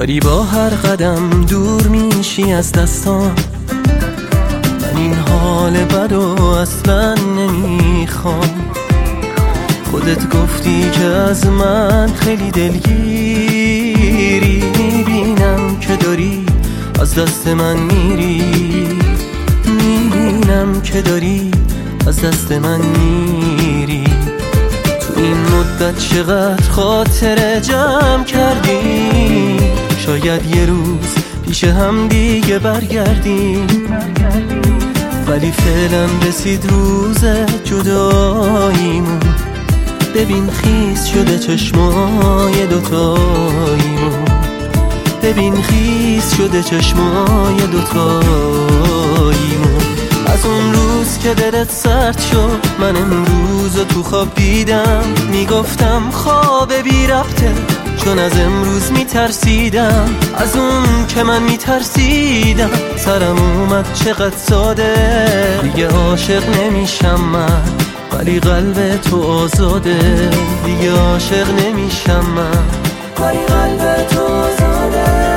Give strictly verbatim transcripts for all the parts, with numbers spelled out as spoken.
داری با هر قدم دور میشی از دستان. من این حال بدو اصلا نمیخوام. خودت گفتی که از من خیلی دلگیری، میبینم که داری از دست من میری، میبینم که داری از دست من میری. تو این مدت چقدر خاطره جمع کردیم، شاید یه روز پیش هم دیگه برگردیم، ولی فعلا رسید روز جداییمون. ببین خیس شده چشمای دوتاییمون، ببین خیس شده چشمای دوتاییمون. از اون روز که دلت سرد شد من امروز تو خواب دیدم، میگفتم خواب بی ربطه چون از امروز میترسیدم. از اون که من میترسیدم سرم اومد چقدر ساده. دیگه عاشق نمیشم من ولی قلب تو آزاده، دیگه عاشق نمیشم من ولی قلب تو آزاده.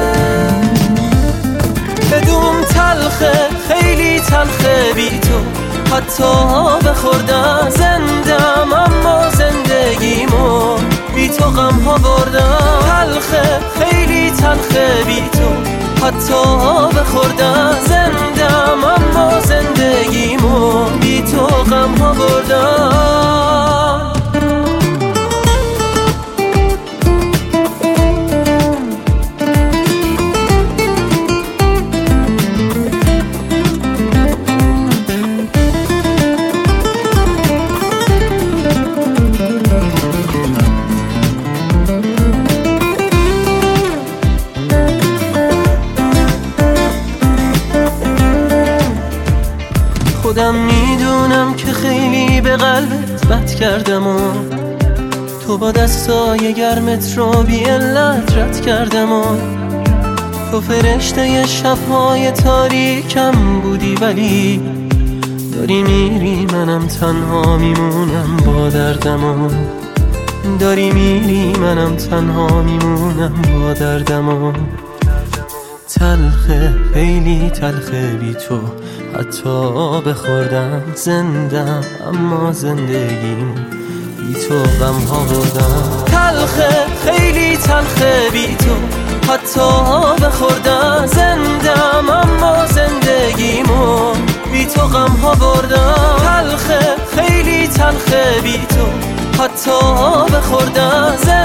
بدون تلخه خیلی تلخه بی تو، حتی بخوردم زندم اما زندگیمو بی تو غم ها بردم. تلخه خیلی تلخه بی تو، حتی بخوردم زندم اما زندگیمو بی تو غم ها بردم. خودم میدونم که خیلی به قلبت بد کردم و تو با دستای گرمت رو بی علت رد کردم و تو فرشته شبهای تاریکم بودی، ولی داری میری منم تنها میمونم با دردم و داری میری منم تنها میمونم با دردم و تلخه خیلی تلخه بی تو، حتی بخوردم زندم اما زندگیم بی تو غم ها بردم. تلخه خیلی تلخه بی تو، حتی بخوردم زندم اما زندگیمو بی تو غم ها بردم. تلخه خیلی تلخه بی تو، حتی بخوردم